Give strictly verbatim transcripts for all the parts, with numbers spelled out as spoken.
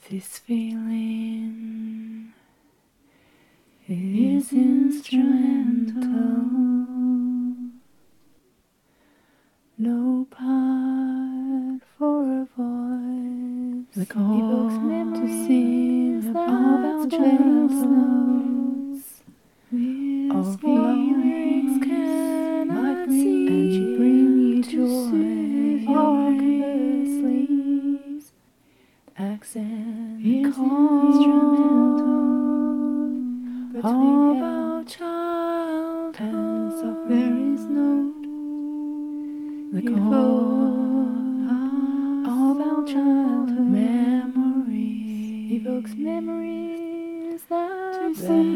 This feeling is instrumental, no part for a voice. The call to sing about bass notes of feelings cannot see and bring you joy or conversely. Accent is instrumental between about childhood and suffering. There is no the call about childhood memories evokes memories that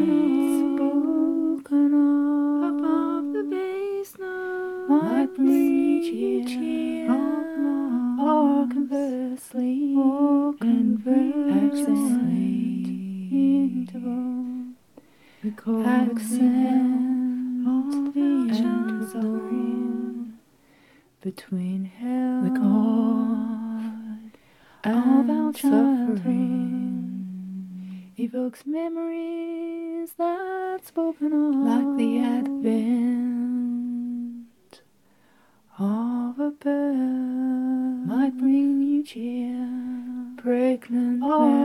spoken of above the bass note might reach each ear or conversely or conversely interval the chord accent of the suffering between hell the chord of our suffering evokes memories that spoken of like the advent of a bird might bring you cheer pregnant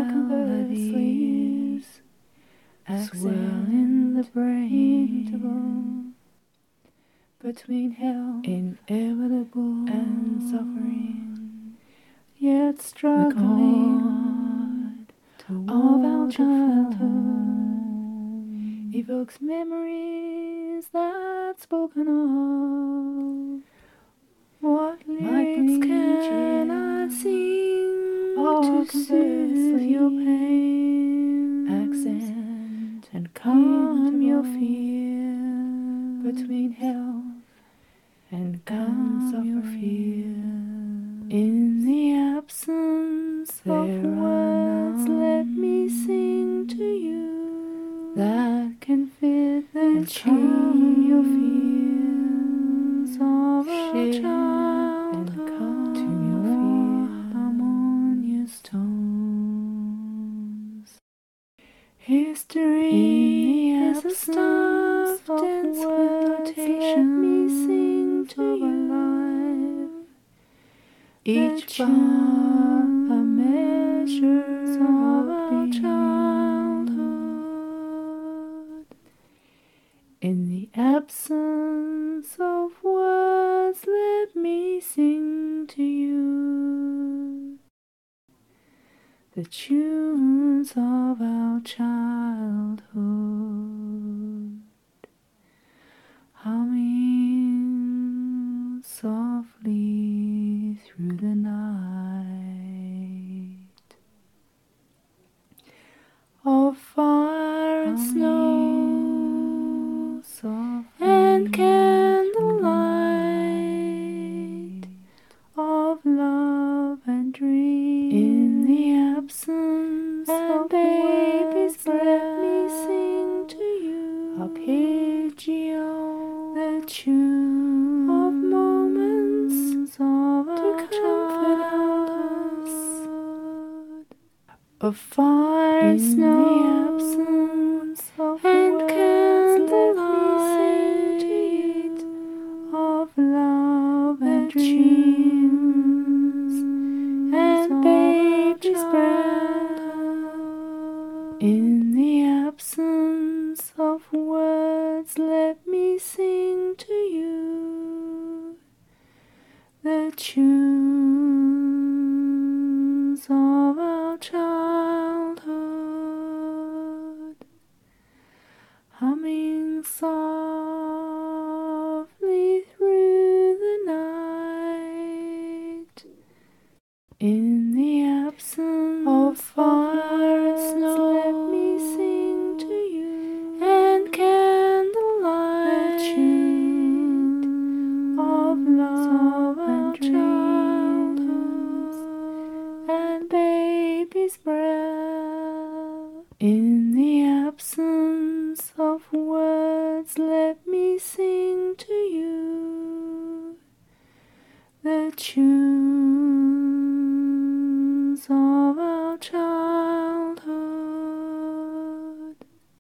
melodies swell in the brain between hell inevitable and suffering yet struggling of our childhood evokes memories that spoken of. What lyrics can I sing to soothe your pain, accent and calm your fear between health and calm your fear? In the absence of words, let me sing to you that can fit and calm your fears of a child and calm to your harmonious tones. History is a stuff dense with notation. Let me sing to you alive. Each bar a measure of our childhood. In the absence of words, let me sing to you the tunes of our childhood, humming softly through the night of fire and snow, softly and candlelight of love and dream. In the absence of babies, let me sing to you arpeggio, the tune of moments of our childhood, of fire and snow, absence of and candlelight of love and dreams and baby's breath. In the absence of words, let me sing to you the tunes of our childhood, humming softly through the night. In the absence of fire and snow, let me sing to you and candlelight, the tune of love and childhood and baby's breath. In the absence of words, let me sing to you the tunes of our